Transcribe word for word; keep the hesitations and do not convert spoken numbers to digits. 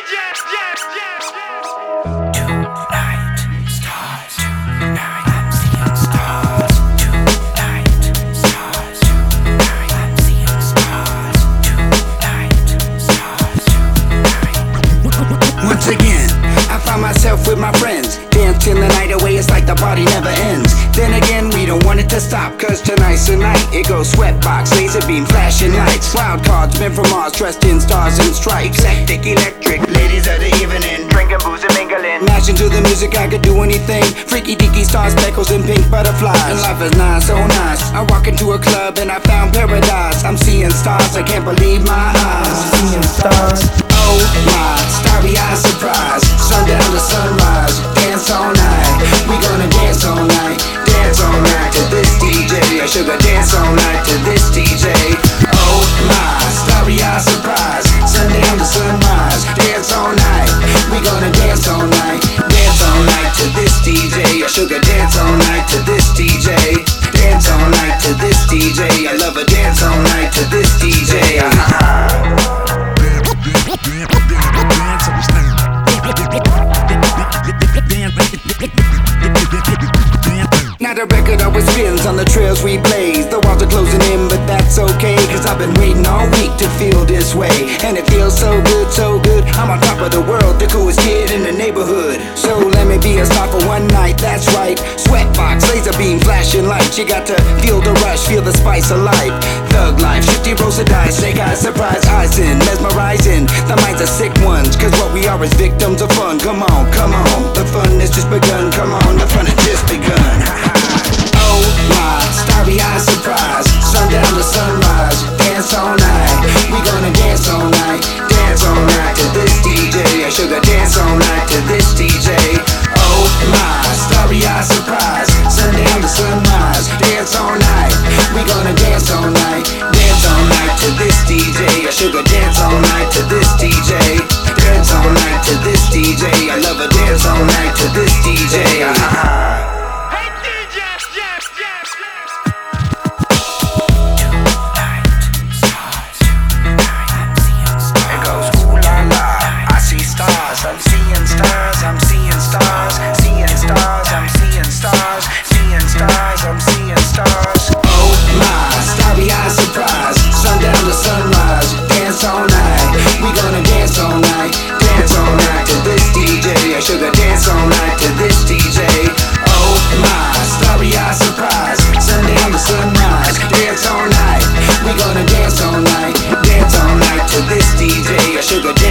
Once again, I find myself with my friends, dance till the night away, it's like the party never ends. Then again, we don't want it to stop, cause tonight's the night. It goes sweatbox, laser beam, flashing lights, wild cards, men from Mars, dressed in stars and stripes. Eclectic, electric, ladies of the evening, drinking booze and mingling, mashing to the music, I could do anything. Freaky deaky stars, speckles and pink butterflies, and life is nice, so nice. I walk into a club and I found paradise. I'm seeing stars, I can't believe my eyes. Seeing stars, oh my, starry-eyed surprise. Sundown to sunrise, dance all night. We gonna dance all night, dance all night to this D J. I sugar dance all night to this D J. Oh my, starry-eyed surprise. Sundown to sunrise, dance all night. We gonna dance all night, dance all night to this D J. I sugar dance all night to this D J. Dance all night to this D J. I love a dance all night to this D J. Now the record always spins on the trails we blaze. The walls are closing in, but that's okay, cause I've been waiting all week to feel this way. And it feels so good, so good. I'm on top of the world, the coolest kid in the neighborhood. So let me be a star for one night, that's right. Sweatbox, laser beam, flashing lights. You got to feel the rush, feel the spice of life. Thug life, shifty rolls of dice, snake eyes, surprise eyes in, mesmerizing. The minds are sick ones, cause what we are is victims of fun. Come on, come on, the fun has just begun. Come on, the fun has just begun. Oh my, starry-eyed surprise. Sundown to sunrise, dance all night. We gonna dance all night, dance all night to this D J. I sugar dance all night to this D J. Oh my, starry-eyed surprise. Sundown to sunrise, dance all night. We gonna dance all night, dance all night to this D J. I sugar dance all night to this D J. Dance all night to this D J. I love a dance all night to this D J. Ah. I'm seeing stars, I'm seeing stars, seeing stars, I'm seeing stars, seeing stars, I'm seeing stars. Oh my, starry-eyed surprise. Sundown to sunrise, dance all night. We gonna dance all night, dance all night to this D J. I sugar dance all night to this D J. Oh my, starry-eyed surprise. Sundown to sunrise, dance all night. We gonna dance all night, dance all night to this D J. I sugar dance